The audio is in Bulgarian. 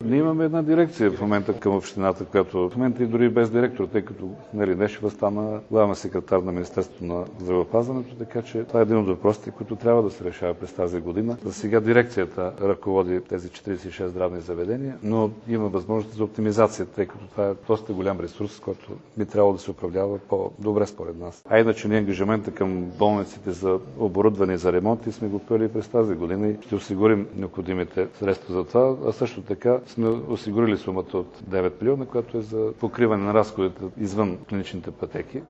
Ние имаме една дирекция в момента към общината, която в момента и дори без директор, тъй като Нешева стана главен секретар на Министерството на здравеопазването, така че това е един от въпросите, които трябва да се решава през тази година. За сега дирекцията ръководи тези 46 здравни заведения, но има възможност за оптимизация, тъй като това е доста голям ресурс, който би трябвало да се управлява по-добре според нас. А иначе ние ангажимента към болниците за оборудване и за ремонти сме го поели през тази година и ще осигурим необходимите средства за това, а също така сме осигурили сумата от 9 милиона, която е за покриване на разходите извън клиничните пътеки.